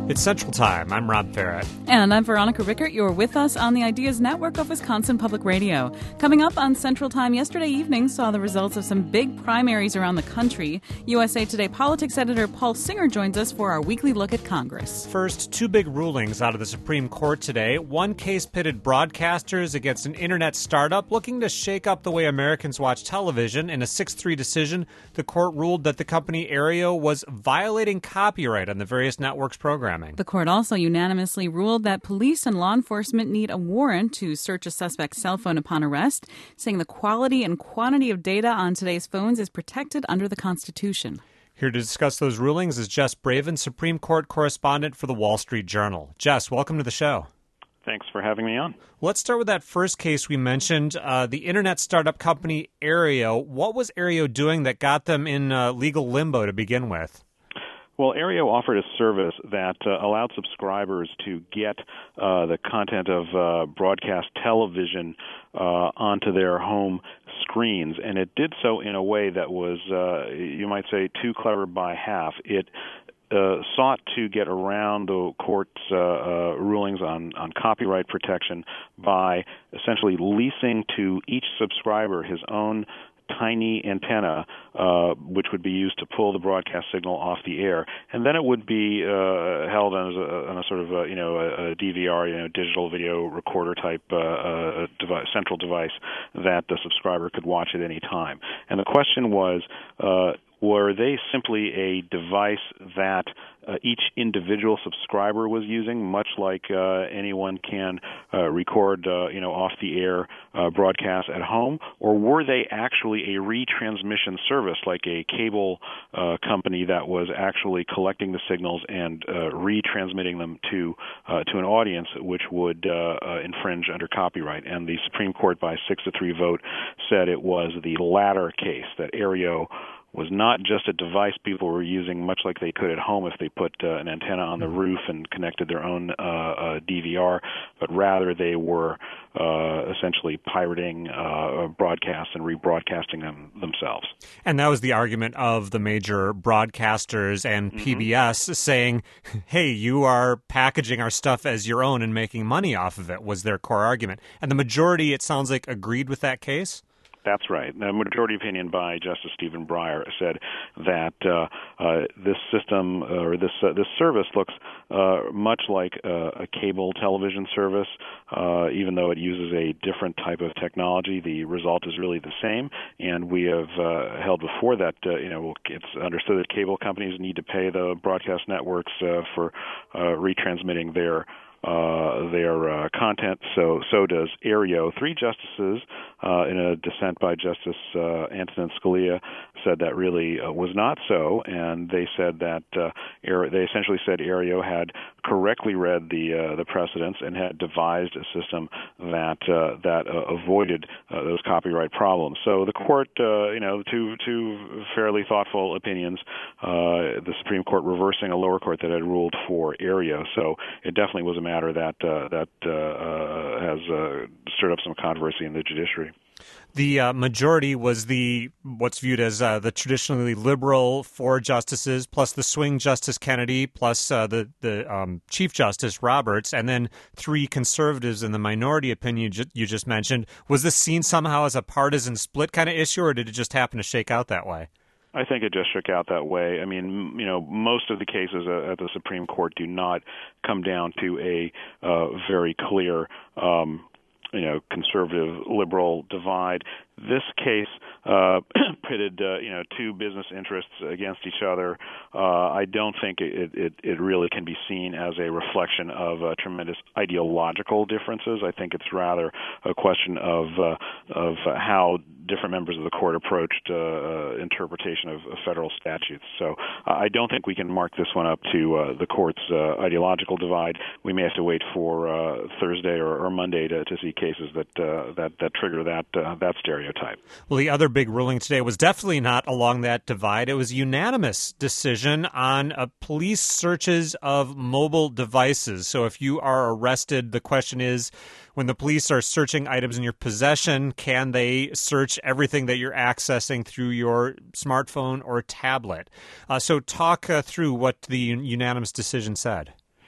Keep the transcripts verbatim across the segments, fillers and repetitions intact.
It's Central Time. I'm Rob Farrett. And I'm Veronica Rickert. You're with us on the Ideas Network of Wisconsin Public Radio. Coming up on Central Time, yesterday evening saw the results of some big primaries around the country. U S A Today politics editor Paul Singer joins us for our weekly look at Congress. First, two big rulings out of the Supreme Court today. One case pitted broadcasters against an internet startup looking to shake up the way Americans watch television. In a six three decision, the court ruled that the company Aereo was violating copyright on the various networks' programming. The court also unanimously ruled that police and law enforcement need a warrant to search a suspect's cell phone upon arrest, saying the quality and quantity of data on today's phones is protected under the Constitution. Here to discuss those rulings is Jess Braven, Supreme Court correspondent for the Wall Street Journal. Jess, welcome to the show. Thanks for having me on. Let's start with that first case we mentioned, uh, the internet startup company Aereo. What was Aereo doing that got them in uh, legal limbo to begin with? Well, Aereo offered a service that uh, allowed subscribers to get uh, the content of uh, broadcast television uh, onto their home screens, and it did so in a way that was, uh, you might say, too clever by half. It Uh, sought to get around the court's uh, uh, rulings on, on copyright protection by essentially leasing to each subscriber his own tiny antenna, uh, which would be used to pull the broadcast signal off the air, and then it would be uh, held on a, on a sort of a, you know a, a D V R, you know, digital video recorder type uh, uh, device, central device that the subscriber could watch at any time. And the question was, uh, were they simply a device that uh, each individual subscriber was using, much like uh, anyone can uh, record, uh, you know, off-the-air uh, broadcasts at home, or were they actually a retransmission service, like a cable uh, company that was actually collecting the signals and uh, retransmitting them to uh, to an audience, which would uh, uh, infringe under copyright? And the Supreme Court, by six to three vote, said it was the latter case, that Aereo was not just a device people were using much like they could at home if they put uh, an antenna on the roof and connected their own uh, uh, D V R, but rather they were uh, essentially pirating uh, broadcasts and rebroadcasting them themselves. And that was the argument of the major broadcasters and mm-hmm. P B S saying, hey, you are packaging our stuff as your own and making money off of it, was their core argument. And the majority, it sounds like, agreed with that case? That's right. The majority opinion by Justice Stephen Breyer said that uh, uh, this system uh, or this uh, this service looks uh, much like uh, a cable television service, uh, even though it uses a different type of technology. The result is really the same, and we have uh, held before that uh, you know it's understood that cable companies need to pay the broadcast networks uh, for uh, retransmitting their Uh, their uh, content. So so does Aereo. Three justices, uh, in a dissent by Justice uh, Antonin Scalia, said that really uh, was not so, and they said that uh, Aer- they essentially said Aereo had correctly read the uh, the precedents and had devised a system that uh, that uh, avoided uh, those copyright problems. So the court, uh, you know, two two fairly thoughtful opinions. Uh, the Supreme Court reversing a lower court that had ruled for Aereo. So it definitely was a matter that uh, that uh, uh, has uh, stirred up some controversy in the judiciary. The uh, majority was the what's viewed as uh, the traditionally liberal four justices, plus the swing Justice Kennedy, plus uh, the the um, Chief Justice Roberts, and then three conservatives in the minority opinion you, you just mentioned. Was this seen somehow as a partisan split kind of issue, or did it just happen to shake out that way? I think it just shook out that way. I mean, you know, most of the cases at the Supreme Court do not come down to a uh, very clear, um, you know, conservative-liberal divide. This case uh, pitted, uh, you know, two business interests against each other. Uh, I don't think it, it, it really can be seen as a reflection of uh, tremendous ideological differences. I think it's rather a question of uh, of how different members of the court approached uh, interpretation of, of federal statutes. So uh, I don't think we can mark this one up to uh, the court's uh, ideological divide. We may have to wait for uh, Thursday or, or Monday to, to see cases that uh, that that trigger that uh, that stereotype. Well, the other big ruling today was definitely not along that divide. It was a unanimous decision on uh, police searches of mobile devices. So if you are arrested, the question is, when the police are searching items in your possession, can they search everything that you're accessing through your smartphone or tablet? Uh, so talk uh, through what the unanimous decision said.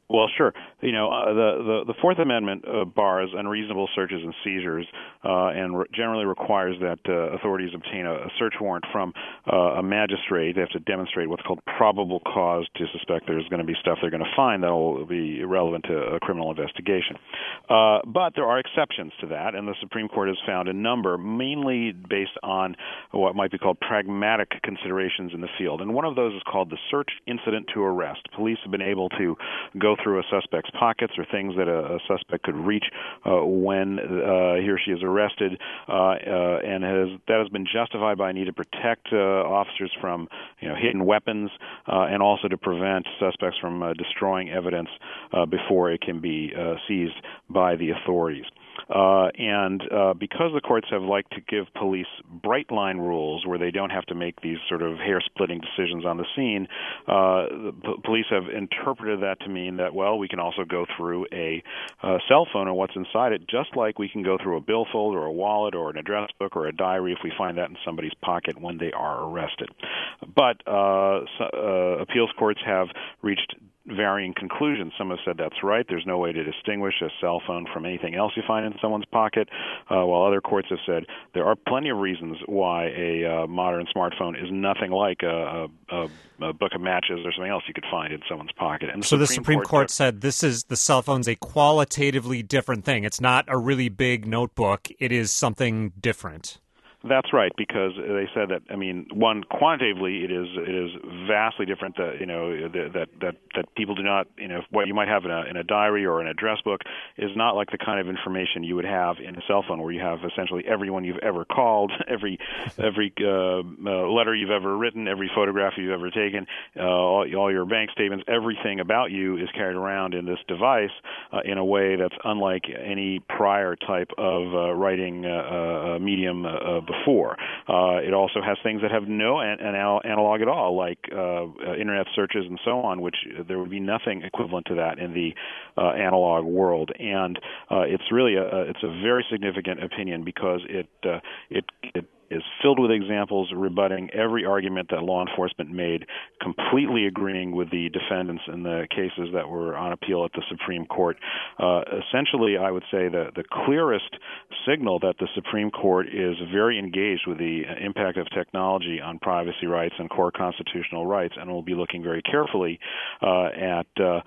Well, sure. You know, uh, the, the the Fourth Amendment uh, bars unreasonable searches and seizures, uh, and re- generally requires that uh, authorities obtain a, a search warrant from uh, a magistrate. They have to demonstrate what's called probable cause to suspect there's going to be stuff they're going to find that will be relevant to a criminal investigation. Uh, but there are exceptions to that, and the Supreme Court has found a number, mainly based on what might be called pragmatic considerations in the field. And one of those is called the search incident to arrest. Police have been able to go through a suspect's pockets or things that a, a suspect could reach uh, when uh, he or she is arrested, uh, uh, and has that has been justified by a need to protect uh, officers from, you know, hidden weapons, uh, and also to prevent suspects from uh, destroying evidence uh, before it can be uh, seized by the authorities. Uh, and uh, because the courts have liked to give police bright line rules where they don't have to make these sort of hair-splitting decisions on the scene, uh, the p- police have interpreted that to mean that, well, we can also go through a uh, cell phone and what's inside it, just like we can go through a billfold or a wallet or an address book or a diary if we find that in somebody's pocket when they are arrested. But uh, so, uh, appeals courts have reached varying conclusions. Some have said that's right. There's no way to distinguish a cell phone from anything else you find in someone's pocket, uh, while other courts have said there are plenty of reasons why a uh, modern smartphone is nothing like a, a, a book of matches or something else you could find in someone's pocket. And the so Supreme the Supreme Court, Court said this is the cell phone's a qualitatively different thing. It's not a really big notebook. It is something different. That's right, because they said that, I mean, one, quantitatively, it is it is vastly different. That you know that that that people do not, you know, what you might have in a in a diary or an address book is not like the kind of information you would have in a cell phone, where you have essentially everyone you've ever called, every every uh, uh, letter you've ever written, every photograph you've ever taken, uh, all, all your bank statements, everything about you is carried around in this device uh, in a way that's unlike any prior type of uh, writing uh, uh, medium uh, before. Uh, it also has things that have no an- an analog at all, like uh, uh, internet searches and so on, which uh, there would be nothing equivalent to that in the uh, analog world. And uh, it's really a, a it's a very significant opinion because it uh, it it is filled with examples rebutting every argument that law enforcement made, completely agreeing with the defendants in the cases that were on appeal at the Supreme Court. Uh, essentially, I would say that the clearest signal that the Supreme Court is very engaged with the impact of technology on privacy rights and core constitutional rights, and will be looking very carefully uh, at, uh,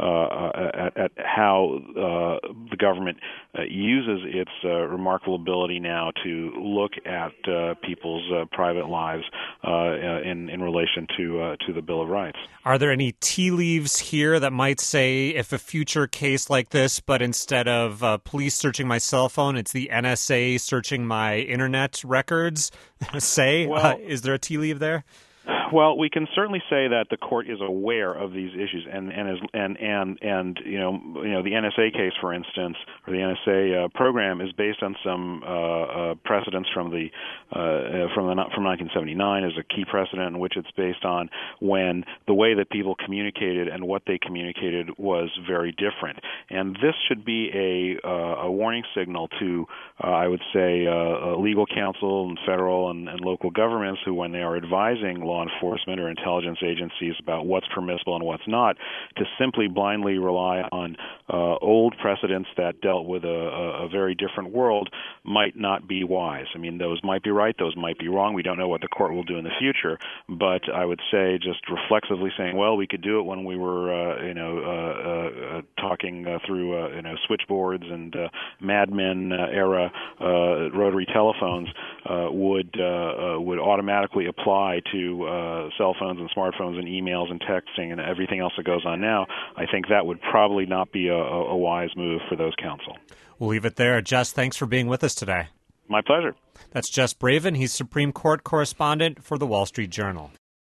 uh, at at how uh, the government uh, uses its uh, remarkable ability now to look at uh, Uh, people's uh, private lives uh, in in relation to uh, to the Bill of Rights. Are there any tea leaves here that might say if a future case like this, but instead of uh, police searching my cell phone, it's the N S A searching my internet records? say, well, uh, is there a tea leaf there? Well, we can certainly say that the court is aware of these issues, and and is, and and and you know you know the N S A case, for instance, or the N S A uh, program is based on some uh, uh, precedents from the uh, from the from nineteen seventy-nine as a key precedent in which it's based on, when the way that people communicated and what they communicated was very different. And this should be a uh, a warning signal to uh, I would say uh, legal counsel and federal and, and local governments who, when they are advising law enforcement or intelligence agencies about what's permissible and what's not, to simply blindly rely on uh, old precedents that dealt with a, a very different world might not be wise. I mean, those might be right, those might be wrong. We don't know what the court will do in the future, but I would say just reflexively saying, well, we could do it when we were, uh, you know, uh, uh, talking uh, through, uh, you know, switchboards and uh, Mad Men uh, era uh, rotary telephones uh, would uh, uh, would automatically apply to Uh, cell phones and smartphones and emails and texting and everything else that goes on now. I think that would probably not be a, a, a wise move for those counsel. We'll leave it there. Jess, thanks for being with us today. My pleasure. That's Jess Braven. He's Supreme Court correspondent for the Wall Street Journal.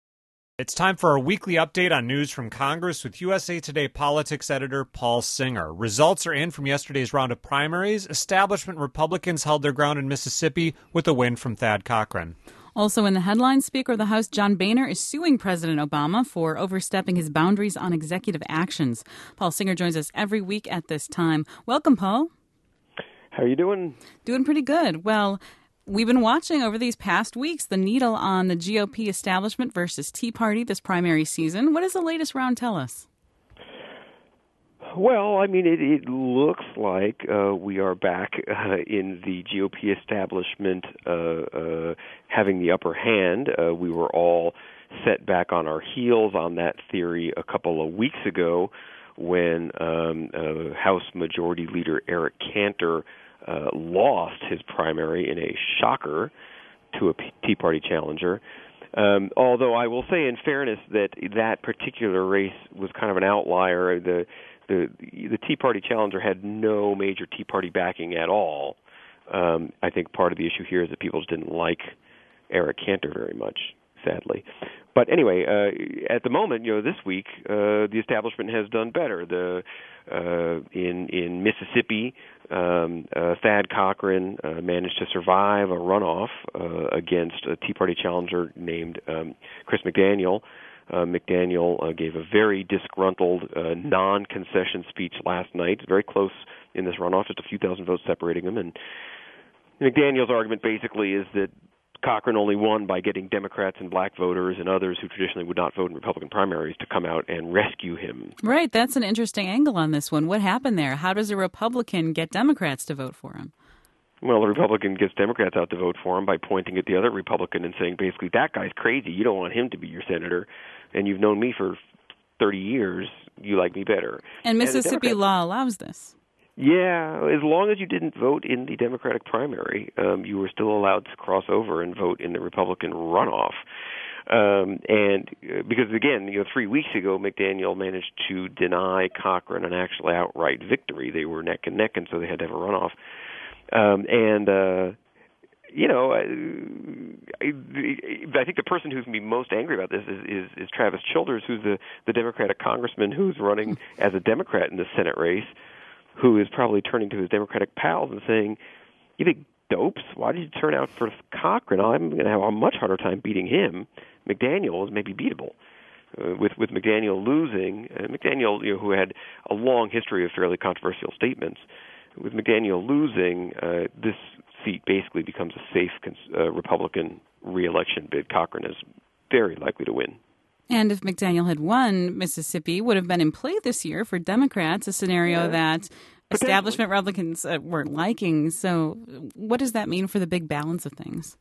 It's time for our weekly update on news from Congress with U S A Today politics editor Paul Singer. Results are in from yesterday's round of primaries. Establishment Republicans held their ground in Mississippi with a win from Thad Cochran. Also in the headlines, Speaker of the House John Boehner is suing President Obama for overstepping his boundaries on executive actions. Paul Singer joins us every week at this time. Welcome, Paul. How are you doing? Doing pretty good. Well, we've been watching over these past weeks the needle on the G O P establishment versus Tea Party this primary season. What does the latest round tell us? Well, I mean, it, it looks like uh, we are back uh, in the G O P establishment uh, uh, having the upper hand. Uh, we were all set back on our heels on that theory a couple of weeks ago when um, uh, House Majority Leader Eric Cantor uh, lost his primary in a shocker to a Tea Party challenger. Um, although I will say, in fairness, that that particular race was kind of an outlier. The the the Tea Party challenger had no major Tea Party backing at all. Um, I think part of the issue here is that people just didn't like Eric Cantor very much, sadly. But anyway, uh, at the moment, you know, this week uh, the establishment has done better. The uh, in in Mississippi, um, uh, Thad Cochran uh, managed to survive a runoff uh, against a Tea Party challenger named um, Chris McDaniel. Uh, McDaniel uh, gave a very disgruntled, uh, non-concession speech last night. Very close in this runoff, just a few thousand votes separating them. And McDaniel's argument basically is that Cochran only won by getting Democrats and black voters and others who traditionally would not vote in Republican primaries to come out and rescue him. Right. That's an interesting angle on this one. What happened there? How does a Republican get Democrats to vote for him? Well, the Republican gets Democrats out to vote for him by pointing at the other Republican and saying, basically, that guy's crazy. You don't want him to be your senator, and you've known me for thirty years. You like me better. And Mississippi and law allows this. Yeah, as long as you didn't vote in the Democratic primary, um, you were still allowed to cross over and vote in the Republican runoff. Um, and uh, because, again, you know, three weeks ago, McDaniel managed to deny Cochran an actual outright victory. They were neck and neck, and so they had to have a runoff. Um, and, uh, you know, I, I think the person who's going to be most angry about this is, is, is Travis Childers, who's the, the Democratic congressman who's running as a Democrat in the Senate race, who is probably turning to his Democratic pals and saying, you big dopes, why did you turn out for Cochran? I'm going to have a much harder time beating him. McDaniel is maybe beatable. Uh, with with McDaniel losing, uh, McDaniel, you know, who had a long history of fairly controversial statements, with McDaniel losing, uh, this seat basically becomes a safe uh, Republican re-election bid. Cochran is very likely to win. And if McDaniel had won, Mississippi would have been in play this year for Democrats, a scenario yeah. that establishment Republicans uh, weren't liking. So what does that mean for the big balance of things?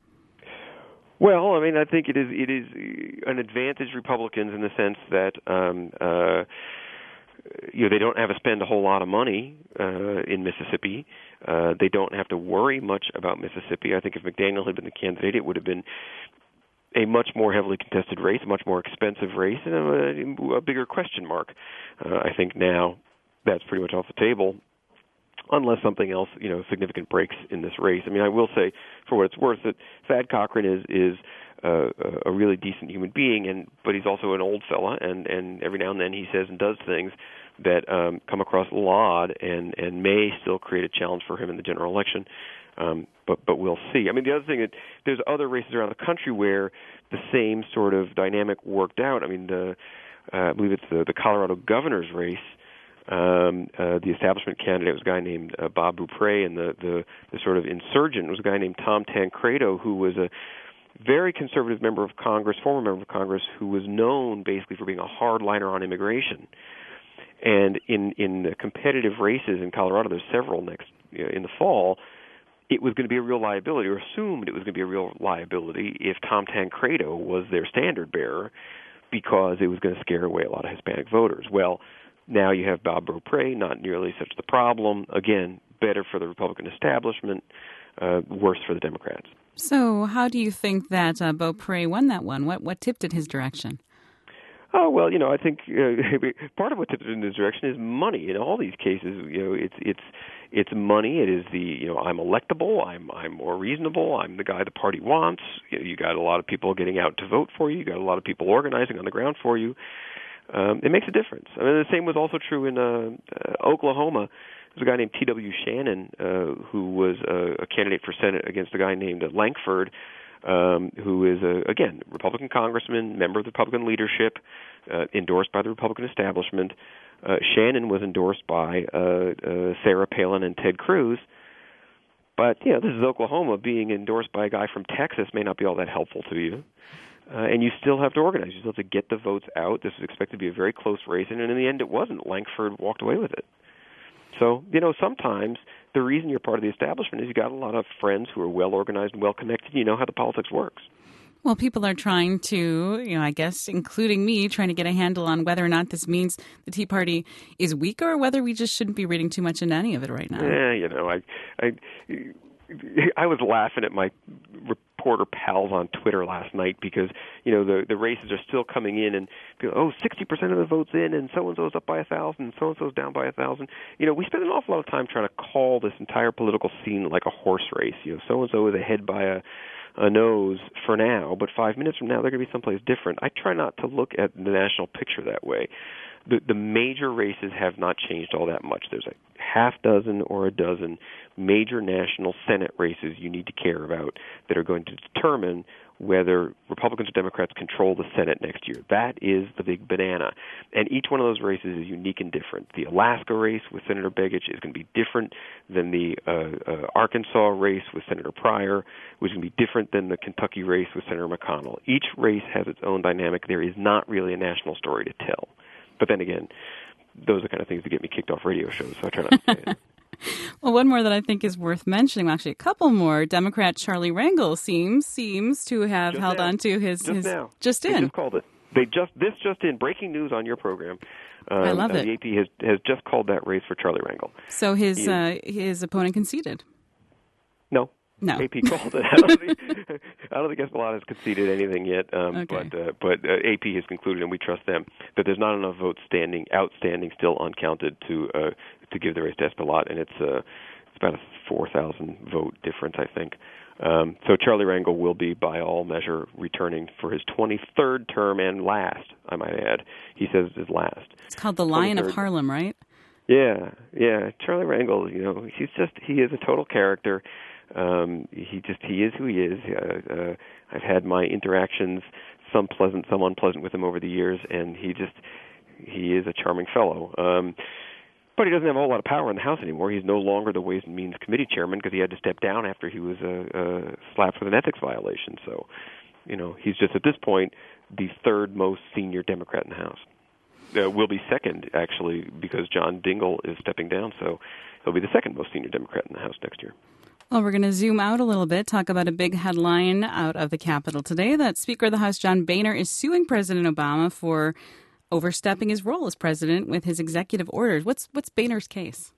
Well, I mean, I think it is it is an advantage Republicans in the sense that um, uh, you know they don't have to spend a whole lot of money uh, in Mississippi. Uh, they don't have to worry much about Mississippi. I think if McDaniel had been the candidate, it would have been a much more heavily contested race, a much more expensive race, and a, a bigger question mark. Uh, I think now that's pretty much off the table, unless something else, you know, significant breaks in this race. I mean, I will say, for what it's worth, that Thad Cochran is is uh, a really decent human being, and but he's also an old fella, and, and every now and then he says and does things that um, come across odd and, and may still create a challenge for him in the general election. Um, but but we'll see. I mean, the other thing is there's other races around the country where the same sort of dynamic worked out. I mean, the, uh, I believe it's the, the Colorado governor's race. Um, uh, the establishment candidate was a guy named uh, Bob Beaupre, and the, the, the sort of insurgent was a guy named Tom Tancredo, who was a very conservative member of Congress, former member of Congress, who was known basically for being a hardliner on immigration. And in, in the competitive races in Colorado, there's several next you know, in the fall, it was going to be a real liability, or assumed it was going to be a real liability if Tom Tancredo was their standard bearer, because it was going to scare away a lot of Hispanic voters. Well, now you have Bob Beaupre, not nearly such the problem. Again, better for the Republican establishment, uh, worse for the Democrats. So how do you think that uh, Beaupre won that one? What what tipped in his direction? Oh, well, you know, I think uh, part of what tipped in this direction is money. In all these cases, you know, it's it's it's money. It is the, you know, I'm electable. I'm I'm more reasonable. I'm the guy the party wants. You know, you got a lot of people getting out to vote for you. You got a lot of people organizing on the ground for you. Um, it makes a difference. I mean, the same was also true in uh, uh, Oklahoma. There's a guy named T W Shannon uh, who was uh, a candidate for Senate against a guy named uh, Lankford, um, who is, a, again, Republican congressman, member of the Republican leadership, uh, endorsed by the Republican establishment. Uh, Shannon was endorsed by uh, uh, Sarah Palin and Ted Cruz. But, you know, this is Oklahoma. Being endorsed by a guy from Texas may not be all that helpful to you. Uh, and you still have to organize. You still have to get the votes out. This was expected to be a very close race, and in the end it wasn't. Lankford walked away with it. So, you know, sometimes the reason you're part of the establishment is you got a lot of friends who are well-organized and well-connected, and you know how the politics works. Well, people are trying to, you know, I guess, including me, trying to get a handle on whether or not this means the Tea Party is weaker or whether we just shouldn't be reading too much into any of it right now. Yeah, you know, I, I, I was laughing at my reporter pals on Twitter last night because, you know, the the races are still coming in and, oh, sixty percent of the votes in and so-and-so's up by a thousand and so-and-so's down by a thousand. You know, we spend an awful lot of time trying to call this entire political scene like a horse race. You know, so-and-so is ahead by a a nose for now, but five minutes from now they're going to be someplace different. I try not to look at the national picture that way. The, the major races have not changed all that much. There's a half dozen or a dozen major national Senate races you need to care about that are going to determine whether Republicans or Democrats control the Senate next year. That is the big banana. And each one of those races is unique and different. The Alaska race with Senator Begich is going to be different than the uh, uh, Arkansas race with Senator Pryor, which is going to be different than the Kentucky race with Senator McConnell. Each race has its own dynamic. There is not really a national story to tell. But then again, those are the kind of things that get me kicked off radio shows, so I try not to say it. Well, one more that I think is worth mentioning, well, actually a couple more. Democrat Charlie Rangel seems seems to have just held now. on to his... Just his, now. Just in. They just called it. They just This just in. Breaking news on your program. Um, I love uh, it. The A P has, has just called that race for Charlie Rangel. So his He uh, his opponent conceded? No. No. A P called it. I don't think, I don't think Espeleta has conceded anything yet, um, Okay. but uh, but uh, A P has concluded, and we trust them, that there's not enough votes standing, outstanding, still uncounted to uh, to give the race to Espeleta, and it's uh, it's about a four thousand vote difference, I think. Um, so Charlie Rangel will be, by all measure, returning for his twenty-third term and last, I might add. He says it's his last. It's called the Lion of twenty-third. Harlem, right? Yeah, yeah. Charlie Rangel, you know, he's just, he is a total character. Um, he just, he is who he is. Uh, uh, I've had my interactions, some pleasant, some unpleasant with him over the years, and he just, he is a charming fellow. Um, but he doesn't have a whole lot of power in the House anymore. He's no longer the Ways and Means Committee chairman because he had to step down after he was uh, uh, slapped with an ethics violation. So, you know, he's just at this point the third most senior Democrat in the House. Uh, will be second, actually, because John Dingell is stepping down, so he'll be the second most senior Democrat in the House next year. Well, we're going to zoom out a little bit, talk about a big headline out of the Capitol today, that Speaker of the House John Boehner is suing President Obama for overstepping his role as president with his executive orders. What's what's Boehner's case?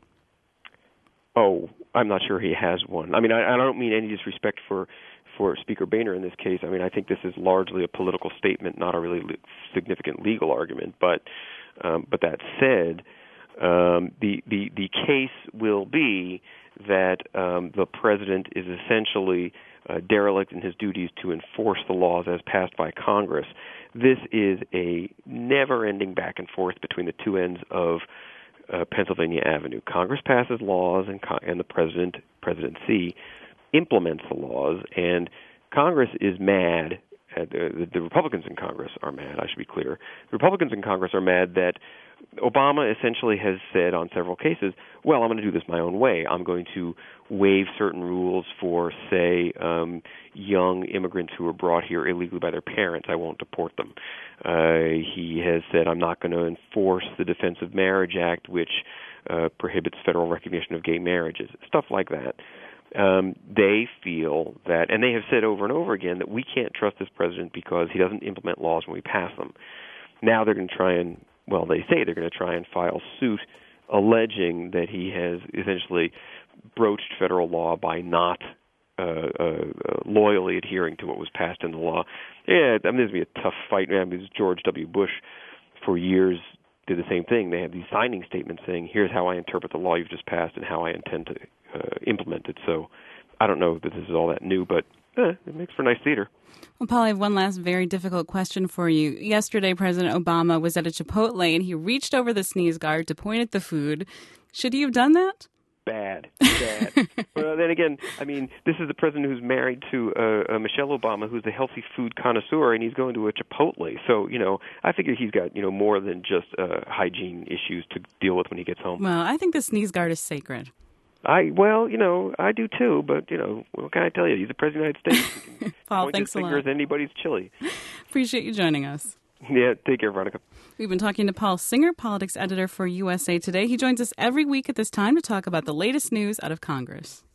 Oh, I'm not sure he has one. I mean, I, I don't mean any disrespect for for Speaker Boehner in this case. I mean, I think this is largely a political statement, not a really le- significant legal argument. But um, but that said, um, the, the the case will be that um, the president is essentially uh, derelict in his duties to enforce the laws as passed by Congress. This is a never-ending back and forth between the two ends of uh, Pennsylvania Avenue. Congress passes laws, and, co- and the president, presidency, implements the laws, and Congress is mad. At, uh, the, the Republicans in Congress are mad, I should be clear. The Republicans in Congress are mad that Obama essentially has said on several cases, well, I'm going to do this my own way. I'm going to waive certain rules for, say, um, young immigrants who were brought here illegally by their parents. I won't deport them. Uh, he has said, I'm not going to enforce the Defense of Marriage Act, which uh, prohibits federal recognition of gay marriages, stuff like that. Um, they feel that, and they have said over and over again, that we can't trust this president because he doesn't implement laws when we pass them. Now they're going to try and, well, they say they're going to try and file suit alleging that he has essentially broached federal law by not uh, uh, loyally adhering to what was passed in the law. Yeah, I mean, this is going to be a tough fight. I mean, George W. Bush for years did the same thing. They had these signing statements saying, here's how I interpret the law you've just passed and how I intend to uh, implement it. So I don't know that this is all that new, but eh, it makes for nice theater. Well, Paul, I have one last very difficult question for you. Yesterday, President Obama was at a Chipotle and he reached over the sneeze guard to point at the food. Should he have done that? Bad, bad. Well, then again, I mean, this is the president who's married to uh, uh, Michelle Obama, who's a healthy food connoisseur, and he's going to a Chipotle. So, you know, I figure he's got, you know, more than just uh, hygiene issues to deal with when he gets home. Well, I think the sneeze guard is sacred. I well, you know, I do too, but you know, what can I tell you? He's the president of the United States. He can Paul, point thanks his a fingers lot. at anybody's chili. Appreciate you joining us. Yeah, take care, Veronica. We've been talking to Paul Singer, politics editor for U S A Today. He joins us every week at this time to talk about the latest news out of Congress.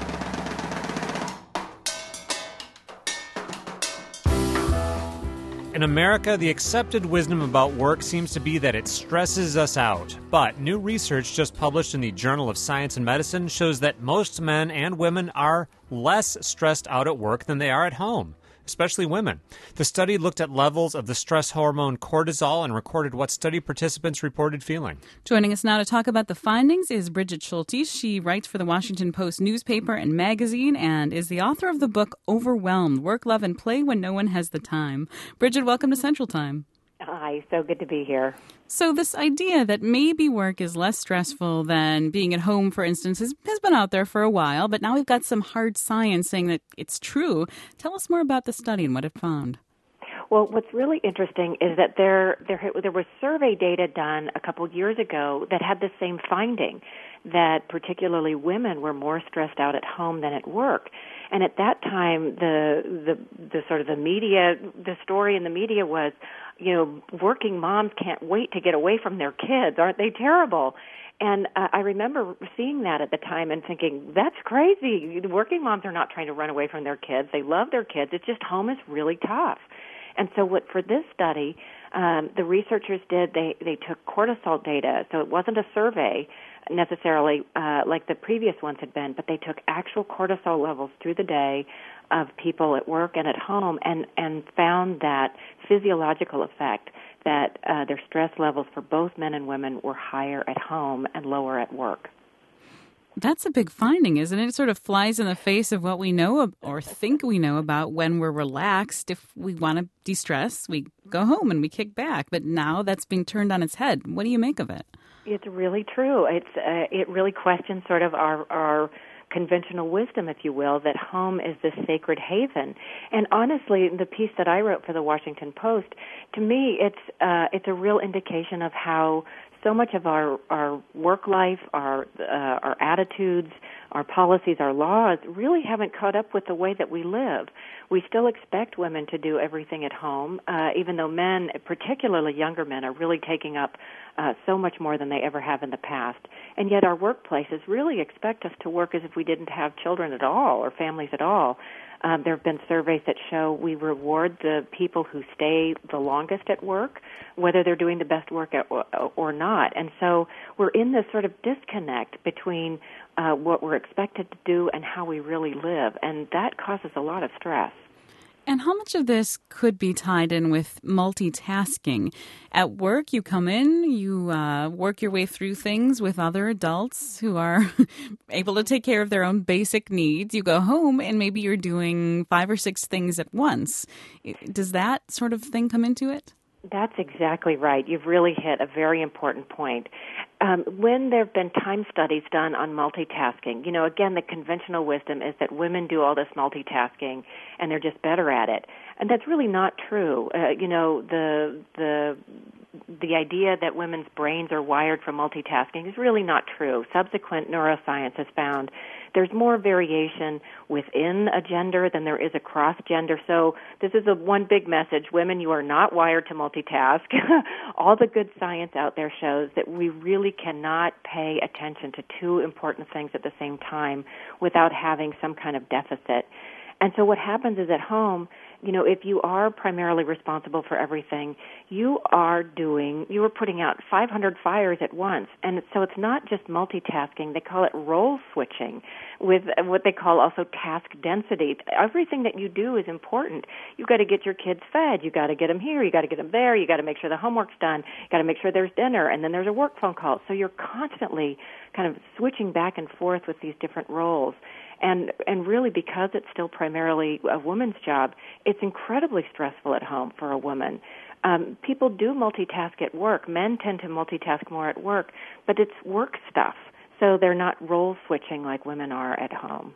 In America, the accepted wisdom about work seems to be that it stresses us out. But new research just published in the Journal of Science and Medicine shows that most men and women are less stressed out at work than they are at home, especially women. The study looked at levels of the stress hormone cortisol and recorded what study participants reported feeling. Joining us now to talk about the findings is Bridget Schulte. She writes for the Washington Post newspaper and magazine and is the author of the book Overwhelmed, Work, Love, and Play When No One Has the Time. Bridget, welcome to Central Time. Hi, so good to be here. So this idea that maybe work is less stressful than being at home, for instance, has, has been out there for a while, but now we've got some hard science saying that it's true. Tell us more about the study and what it found. Well, what's really interesting is that there there there was survey data done a couple years ago that had the same finding, that particularly women were more stressed out at home than at work. And at that time, the the the sort of the media, the story in the media was, you know, working moms can't wait to get away from their kids. Aren't they terrible? And uh, I remember seeing that at the time and thinking, that's crazy. Working moms are not trying to run away from their kids. They love their kids. It's just home is really tough. And so what for this study, um, the researchers did, they, they took cortisol data. So it wasn't a survey necessarily uh, like the previous ones had been, but they took actual cortisol levels through the day of people at work and at home and, and found that physiological effect, that uh, their stress levels for both men and women were higher at home and lower at work. That's a big finding, isn't it? It sort of flies in the face of what we know or think we know about when we're relaxed. If we want to de-stress, we go home and we kick back. But now that's being turned on its head. What do you make of it? It's really true. It's uh, it really questions sort of our our conventional wisdom, if you will, that home is this sacred haven. And honestly, the piece that I wrote for the Washington Post, to me, it's uh, it's a real indication of how so much of our, our work life, our uh, our attitudes, our policies, our laws really haven't caught up with the way that we live. We still expect women to do everything at home, uh, even though men, particularly younger men, are really taking up uh, so much more than they ever have in the past. And yet our workplaces really expect us to work as if we didn't have children at all or families at all. Um, there have been surveys that show we reward the people who stay the longest at work, whether they're doing the best work at, or not. And so we're in this sort of disconnect between uh, what we're expected to do and how we really live, and that causes a lot of stress. And how much of this could be tied in with multitasking? At work, you come in, you uh, work your way through things with other adults who are able to take care of their own basic needs. You go home and maybe you're doing five or six things at once. Does that sort of thing come into it? That's exactly right. You've really hit a very important point. Um, when there have been time studies done on multitasking, you know, again, the conventional wisdom is that women do all this multitasking and they're just better at it. And that's really not true. Uh, you know, the the the idea that women's brains are wired for multitasking is really not true. Subsequent neuroscience has found there's more variation within a gender than there is across gender. So this is a one big message. Women, you are not wired to multitask. All the good science out there shows that we really cannot pay attention to two important things at the same time without having some kind of deficit. And so what happens is at home, you know, if you are primarily responsible for everything, you are doing, you are putting out five hundred fires at once. And so it's not just multitasking. They call it role switching with what they call also task density. Everything that you do is important. You've got to get your kids fed. You've got to get them here. You've got to get them there. You've got to make sure the homework's done. You've got to make sure there's dinner. And then there's a work phone call. So you're constantly kind of switching back and forth with these different roles. And and really, because it's still primarily a woman's job, it's incredibly stressful at home for a woman. Um, people do multitask at work. Men tend to multitask more at work, but it's work stuff. So they're not role switching like women are at home.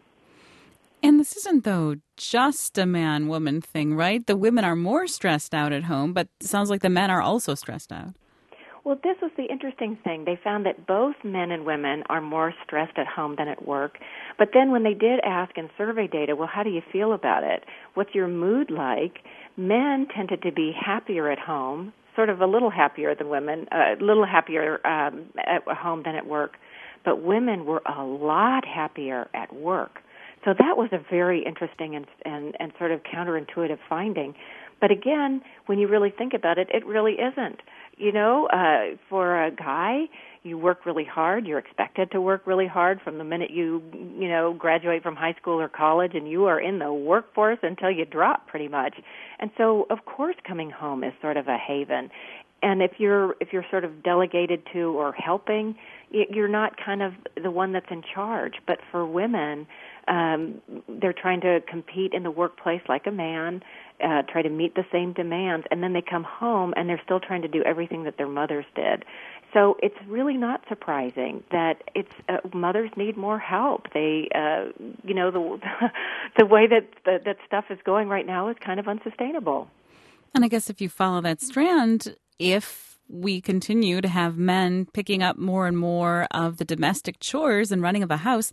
And this isn't, though, just a man-woman thing, right? The women are more stressed out at home, but it sounds like the men are also stressed out. Well, this was the interesting thing. They found that both men and women are more stressed at home than at work. But then when they did ask in survey data, well, how do you feel about it? What's your mood like? Men tended to be happier at home, sort of a little happier than women, a little happier um, at home than at work. But women were a lot happier at work. So that was a very interesting and, and, and sort of counterintuitive finding. But again, when you really think about it, it really isn't. You know, uh, for a guy, you work really hard. You're expected to work really hard from the minute you, you know, graduate from high school or college, and you are in the workforce until you drop pretty much. And so, of course, coming home is sort of a haven. And if you're if you're sort of delegated to or helping, you're not kind of the one that's in charge. But for women, um, they're trying to compete in the workplace like a man, uh, try to meet the same demands, and then they come home and they're still trying to do everything that their mothers did. So it's really not surprising that it's uh, mothers need more help. They, uh, you know, the the way that the, that stuff is going right now is kind of unsustainable. And I guess if you follow that strand, if we continue to have men picking up more and more of the domestic chores and running of a house,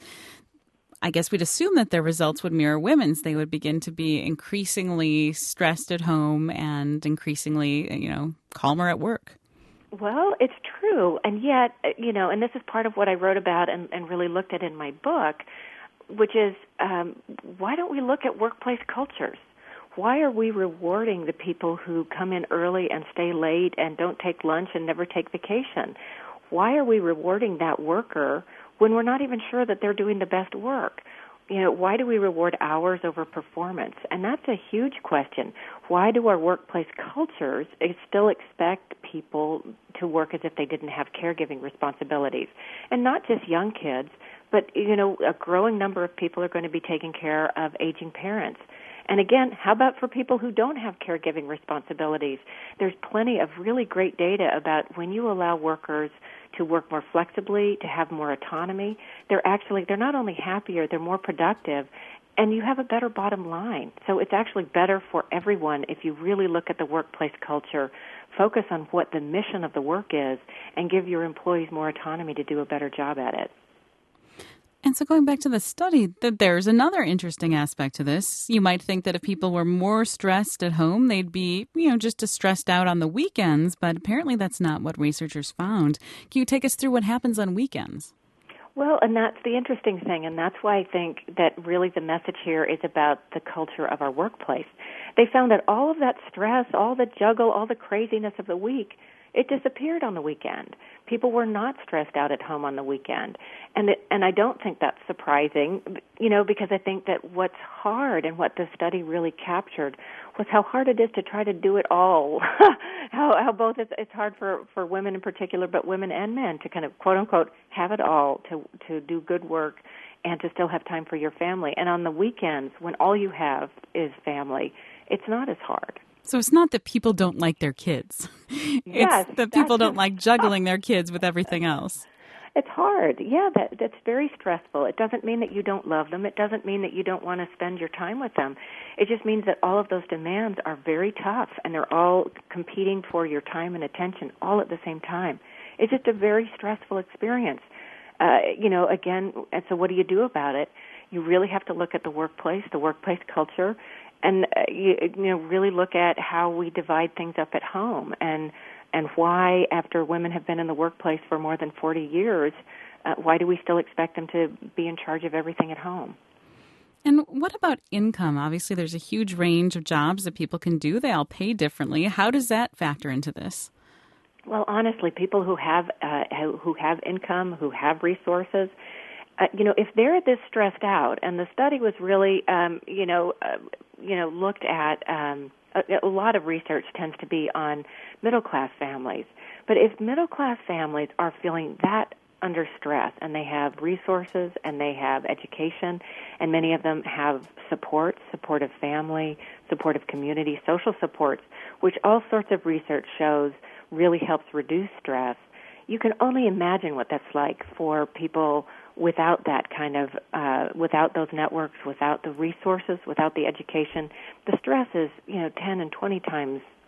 I guess we'd assume that their results would mirror women's. They would begin to be increasingly stressed at home and increasingly, you know, calmer at work. Well, it's true. And yet, you know, and this is part of what I wrote about and, and really looked at in my book, which is um, why don't we look at workplace cultures? Why are we rewarding the people who come in early and stay late and don't take lunch and never take vacation? Why are we rewarding that worker when we're not even sure that they're doing the best work? You know, why do we reward hours over performance? And that's a huge question. Why do our workplace cultures still expect people to work as if they didn't have caregiving responsibilities? And not just young kids, but, you know, a growing number of people are going to be taking care of aging parents. And again, how about for people who don't have caregiving responsibilities? There's plenty of really great data about when you allow workers to work more flexibly, to have more autonomy, they're actually, they're not only happier, they're more productive, and you have a better bottom line. So it's actually better for everyone if you really look at the workplace culture, focus on what the mission of the work is, and give your employees more autonomy to do a better job at it. And so going back to the study, that there's another interesting aspect to this. You might think that if people were more stressed at home, they'd be, you know, just as stressed out on the weekends, but apparently that's not what researchers found. Can you take us through what happens on weekends? Well, and that's the interesting thing, and that's why I think that really the message here is about the culture of our workplace. They found that all of that stress, all the juggle, all the craziness of the week, it disappeared on the weekend. People were not stressed out at home on the weekend. And it, and I don't think that's surprising, you know, because I think that what's hard and what the study really captured was how hard it is to try to do it all. how how both it's, it's hard for, for women in particular, but women and men to kind of, quote unquote, have it all, to to do good work and to still have time for your family. And on the weekends, when all you have is family, it's not as hard. So it's not that people don't like their kids. Yes, it's that people don't like juggling their kids with everything else. It's hard. Yeah, that that's very stressful. It doesn't mean that you don't love them. It doesn't mean that you don't want to spend your time with them. It just means that all of those demands are very tough, and they're all competing for your time and attention all at the same time. It's just a very stressful experience. Uh, you know, again, and so what do you do about it? You really have to look at the workplace, the workplace culture, and uh, you, you know, really look at how we divide things up at home, and and why, after women have been in the workplace for more than forty years, uh, why do we still expect them to be in charge of everything at home? And what about income? Obviously, there's a huge range of jobs that people can do. They all pay differently. How does that factor into this? Well, honestly, people who have uh, who have income, who have resources, uh, you know, if they're this stressed out, and the study was really, um, you know, uh, you know, looked at. Um, a, a lot of research tends to be on middle-class families, but if middle-class families are feeling that under stress, and they have resources, and they have education, and many of them have support, supportive family, supportive community, social supports, which all sorts of research shows really helps reduce stress. You can only imagine what that's like for people without that kind of, uh, without those networks, without the resources, without the education. The stress is, you know, ten and twenty times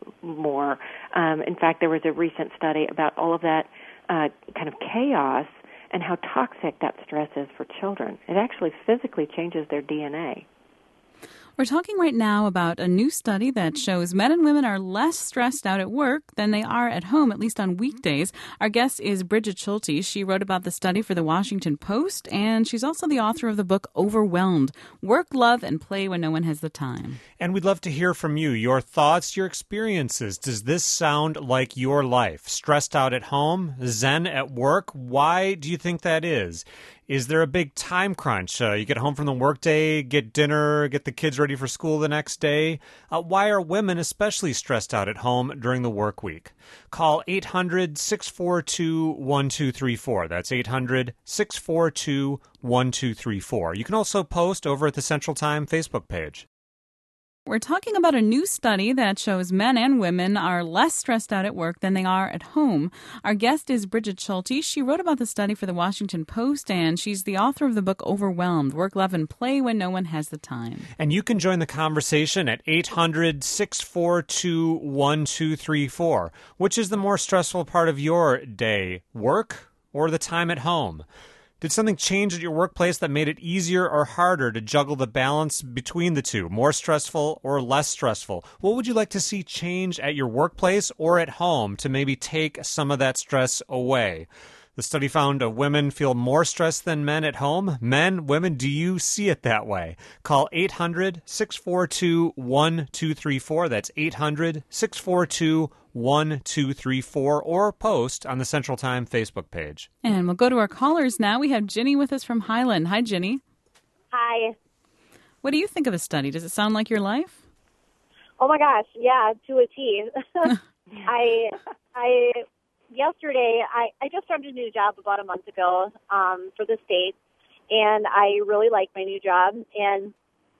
more. Um, in fact, there was a recent study about all of that uh, kind of chaos and how toxic that stress is for children. It actually physically changes their D N A. We're talking right now about a new study that shows men and women are less stressed out at work than they are at home, at least on weekdays. Our guest is Brigid Schulte. She wrote about the study for the Washington Post, and she's also the author of the book Overwhelmed: Work, Love, and Play When No One Has the Time. And we'd love to hear from you, your thoughts, your experiences. Does this sound like your life? Stressed out at home? Zen at work? Why do you think that is? Is there a big time crunch? Uh, you get home from the workday, get dinner, get the kids ready for school the next day. Uh, why are women especially stressed out at home during the work week? Call eight hundred, six four two, one two three four. That's eight hundred, six four two, one two three four. You can also post over at the Central Time Facebook page. We're talking about a new study that shows men and women are less stressed out at work than they are at home. Our guest is Brigid Schulte. She wrote about the study for the Washington Post, and she's the author of the book Overwhelmed: Work, Love, and Play When No One Has the Time. And you can join the conversation at eight hundred, six four two, one two three four. Which is the more stressful part of your day, work or the time at home? Did something change at your workplace that made it easier or harder to juggle the balance between the two, more stressful or less stressful? What would you like to see change at your workplace or at home to maybe take some of that stress away? The study found uh, women feel more stressed than men at home. Men, women, do you see it that way? Call eight hundred, six four two, one two three four. That's eight hundred, six four two, one two three four, or post on the Central Time Facebook page. And we'll go to our callers now. We have Ginny with us from Highland. Hi, Ginny. Hi. What do you think of the study? Does it sound like your life? Oh my gosh, yeah, to a T. I, I, yesterday, I, I just started a new job about a month ago um, for the state, and I really like my new job. And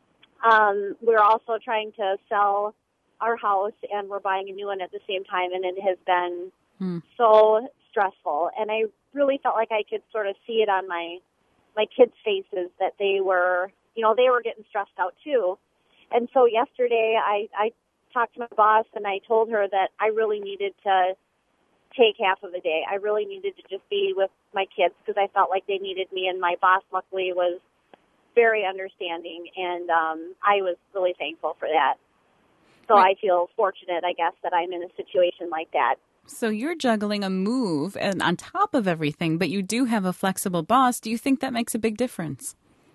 um, we're also trying to sell our house, and we're buying a new one at the same time, and it has been hmm. so stressful. And I really felt like I could sort of see it on my my kids' faces that they were, you know, they were getting stressed out too. And so yesterday, I, I talked to my boss, and I told her that I really needed to take half of the day. I really needed to just be with my kids because I felt like they needed me, and my boss luckily was very understanding, and um, I was really thankful for that. So I feel fortunate, I guess, that I'm in a situation like that. So you're juggling a move and on top of everything, but you do have a flexible boss. Do you think that makes a big difference?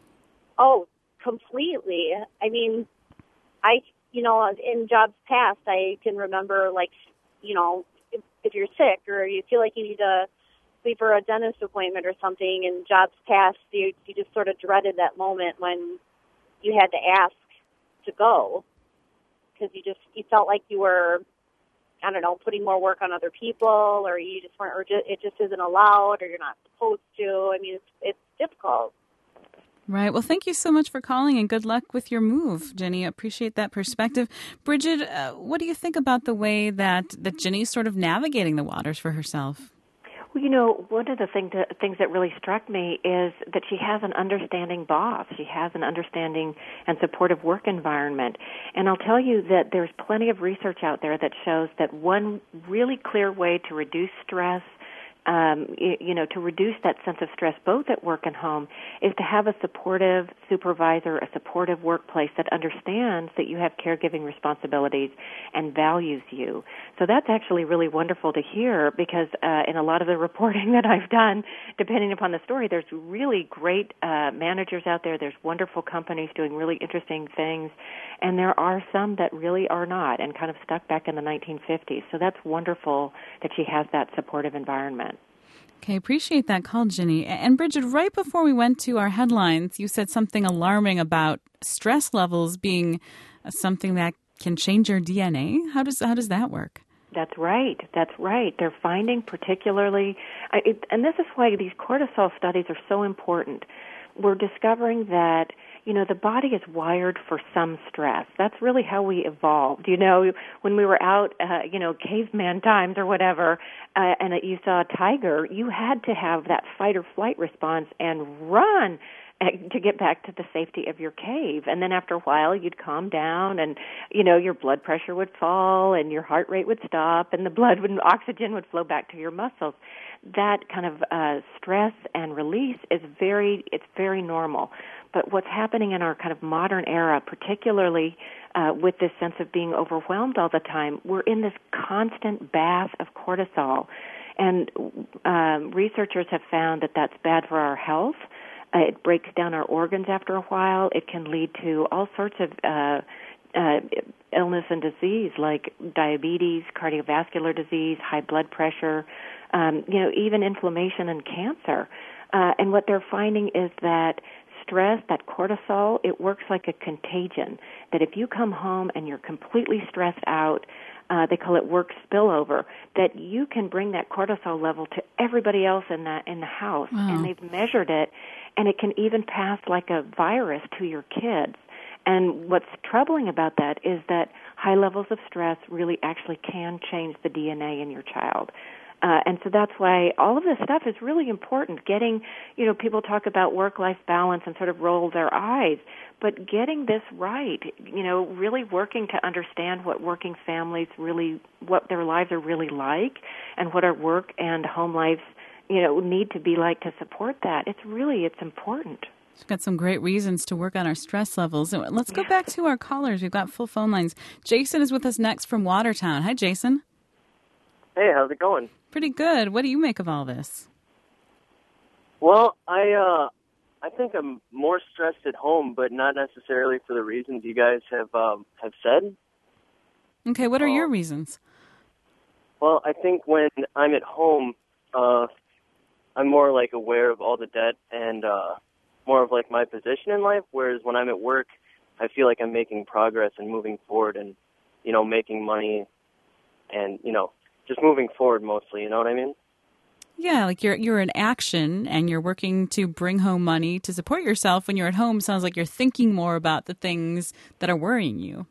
Oh, completely. I mean, I, you know, in jobs past, I can remember, like, you know, if, if you're sick or you feel like you need to leave for a dentist appointment or something, in jobs past, you, you just sort of dreaded that moment when you had to ask to go. Because you just you felt like you were, I don't know, putting more work on other people, or you just weren't, or just, it just isn't allowed, or you're not supposed to. I mean, it's it's difficult. Right. Well, thank you so much for calling, and good luck with your move, Jenny. I appreciate that perspective. Brigid, uh, what do you think about the way that that Jenny's sort of navigating the waters for herself? Well, you know, one of the thing to, things that really struck me is that she has an understanding boss. She has an understanding and supportive work environment. And I'll tell you that there's plenty of research out there that shows that one really clear way to reduce stress, um, you, you know, to reduce that sense of stress both at work and home is to have a supportive supervisor, a supportive workplace that understands that you have caregiving responsibilities and values you. So that's actually really wonderful to hear because uh, in a lot of the reporting that I've done, depending upon the story, there's really great uh, managers out there. There's wonderful companies doing really interesting things, and there are some that really are not and kind of stuck back in the nineteen fifties. So that's wonderful that she has that supportive environment. Okay, appreciate that call, Ginny. And Brigid, right before we went to our headlines, you said something alarming about stress levels being something that can change your D N A. How does how does that work? That's right. That's right. They're finding particularly, uh, it, and this is why these cortisol studies are so important. We're discovering that, you know, the body is wired for some stress. That's really how we evolved. You know, when we were out, uh, you know, caveman times or whatever, uh, and you saw a tiger, you had to have that fight or flight response and run. to get back to the safety of your cave. And then after a while, you'd calm down, and you know your blood pressure would fall, and your heart rate would stop, and the blood would oxygen would flow back to your muscles. That kind of uh, stress and release is very it's very normal. But what's happening in our kind of modern era, particularly uh, with this sense of being overwhelmed all the time, we're in this constant bath of cortisol. And um, researchers have found that that's bad for our health. Uh, it breaks down our organs after a while. It can lead to all sorts of uh, uh, illness and disease like diabetes, cardiovascular disease, high blood pressure, um, you know, even inflammation and cancer. Uh, and what they're finding is that stress, that cortisol, it works like a contagion, that if you come home and you're completely stressed out, uh, they call it work spillover, that you can bring that cortisol level to everybody else in the, in the house. Wow. And they've measured it, and it can even pass like a virus to your kids. And what's troubling about that is that high levels of stress really actually can change the D N A in your child. Uh, and so that's why all of this stuff is really important. Getting, you know, people talk about work-life balance and sort of roll their eyes, but getting this right, you know, really working to understand what working families really, what their lives are really like, and what our work and home lives, you know, need to be like to support that. It's really, it's important. We've got some great reasons to work on our stress levels. Let's go back to our callers. We've got full phone lines. Jason is with us next from Watertown. Hi, Jason. Hey, how's it going? Pretty good. What do you make of all this? Well, I uh, I think I'm more stressed at home, but not necessarily for the reasons you guys have um, have said. Okay, what are uh, your reasons? Well, I think when I'm at home, uh, I'm more like aware of all the debt and uh, more of like my position in life. Whereas when I'm at work, I feel like I'm making progress and moving forward, and you know, making money, and you know. Just moving forward mostly, you know what I mean? Yeah, like you're you're in action and you're working to bring home money to support yourself. When you're at home, sounds like you're thinking more about the things that are worrying you.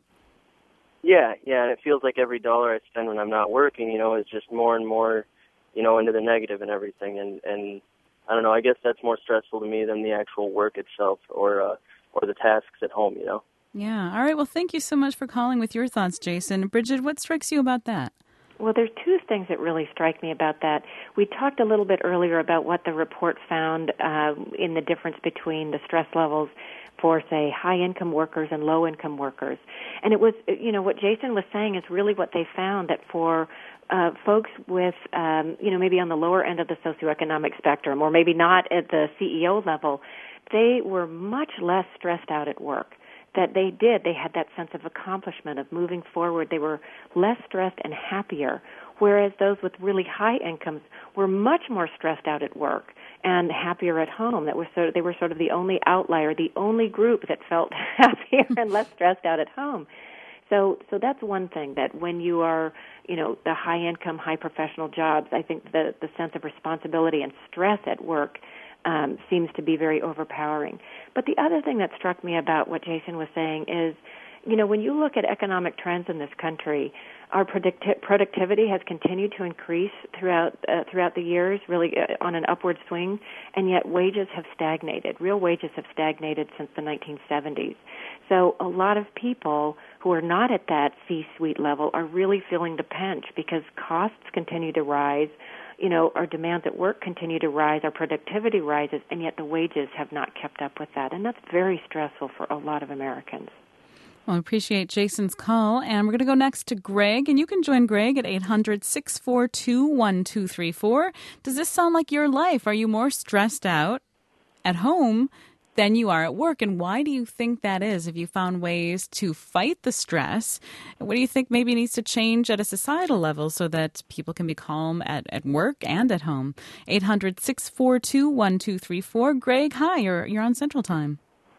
Yeah, yeah, and it feels like every dollar I spend when I'm not working, you know, is just more and more, you know, into the negative and everything. And, and I don't know, I guess that's more stressful to me than the actual work itself or uh, or the tasks at home, you know? Yeah. All right. Well, thank you so much for calling with your thoughts, Jason. Bridget, what strikes you about that? Well, there's two things that really strike me about that. We talked a little bit earlier about what the report found uh, in the difference between the stress levels for, say, high-income workers and low-income workers. And it was, you know, what Jason was saying is really what they found, that for uh, folks with, um, you know, maybe on the lower end of the socioeconomic spectrum, or maybe not at the C E O level, they were much less stressed out at work. That they did, they had that sense of accomplishment, of moving forward. They were less stressed and happier, whereas those with really high incomes were much more stressed out at work and happier at home. That were sort of, they were sort of the only outlier, the only group that felt happier and less stressed out at home. So, so that's one thing, that when you are, you know, the high-income, high-professional jobs, I think the, the sense of responsibility and stress at work Um, seems to be very overpowering. But the other thing that struck me about what Jason was saying is, you know, when you look at economic trends in this country, our producti- productivity has continued to increase throughout uh, throughout the years, really uh, on an upward swing, and yet wages have stagnated. Real wages have stagnated since the nineteen seventies. So a lot of people who are not at that C-suite level are really feeling the pinch because costs continue to rise. You know, our demands at work continue to rise, our productivity rises, and yet the wages have not kept up with that. And that's very stressful for a lot of Americans. Well, I appreciate Jason's call. And we're going to go next to Greg. And you can join Greg at eight hundred, six four two, one two three four. Does this sound like your life? Are you more stressed out at home than you are at work? And why do you think that is? Have you found ways to fight the stress? What do you think maybe needs to change at a societal level so that people can be calm at, at work and at home? eight hundred, six four two, one two three four. Greg, hi, you're, you're on Central Time.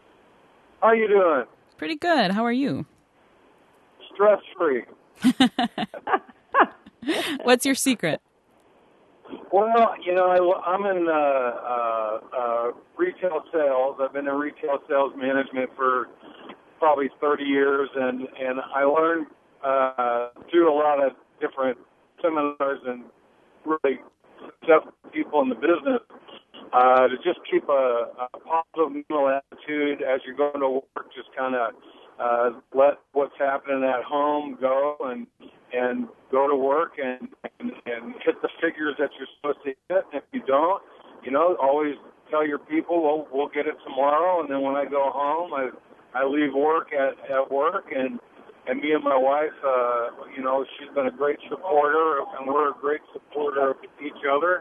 How you doing? Pretty good. How are you? Stress-free. What's your secret? Well, you know, I, I'm in uh, uh, uh, retail sales. I've been in retail sales management for probably thirty years, and, and I learned uh, through a lot of different seminars and really successful people in the business uh, to just keep a, a positive mental attitude as you're going to work. Just kind of uh, let what's happening at home go and and go to work and, and and hit the figures that you're supposed to hit. And if you don't, you know, always tell your people, well, we'll get it tomorrow. And then when I go home, I I leave work at, at work, and and me and my wife, uh, you know, she's been a great supporter, and we're a great supporter of each other.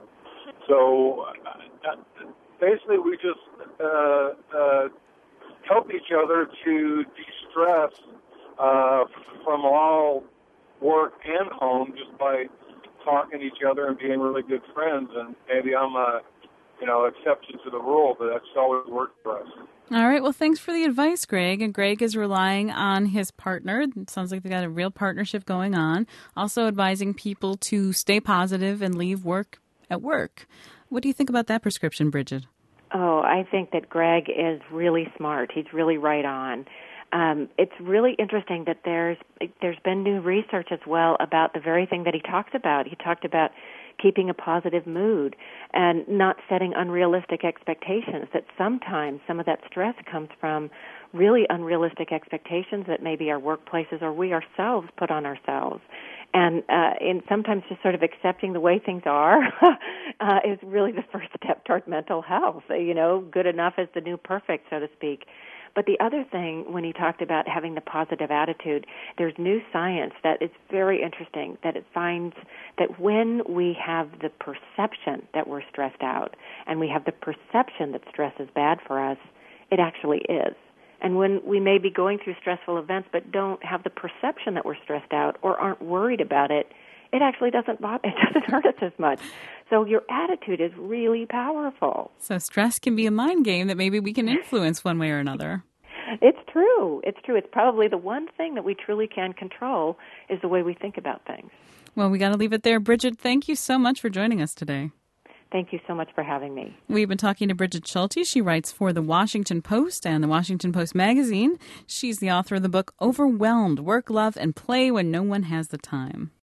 So uh, basically, we just uh, uh, help each other to de-stress uh, from all work and home just by talking to each other and being really good friends. And maybe I'm a, you know, exception to the rule, but that's always worked for us. All right. Well, thanks for the advice, Greg. And Greg is relying on his partner. It sounds like they've got a real partnership going on. Also advising people to stay positive and leave work at work. What do you think about that prescription, Bridget? Oh, I think that Greg is really smart. He's really right on. Um, it's really interesting that there's there's been new research as well about the very thing that he talks about. He talked about keeping a positive mood and not setting unrealistic expectations, that sometimes some of that stress comes from really unrealistic expectations that maybe our workplaces or we ourselves put on ourselves. And uh, and sometimes just sort of accepting the way things are uh, is really the first step toward mental health. You know, good enough is the new perfect, so to speak. But the other thing, when he talked about having the positive attitude, there's new science that is very interesting, that it finds that when we have the perception that we're stressed out and we have the perception that stress is bad for us, it actually is. And when we may be going through stressful events but don't have the perception that we're stressed out or aren't worried about it, it actually doesn't bother, it doesn't hurt us as much. So your attitude is really powerful. So stress can be a mind game that maybe we can influence one way or another. It's true. It's true. It's probably the one thing that we truly can control is the way we think about things. Well, we got to leave it there. Bridget, thank you so much for joining us today. Thank you so much for having me. We've been talking to Bridget Schulte. She writes for The Washington Post and The Washington Post Magazine. She's the author of the book Overwhelmed, Work, Love, and Play When No One Has the Time.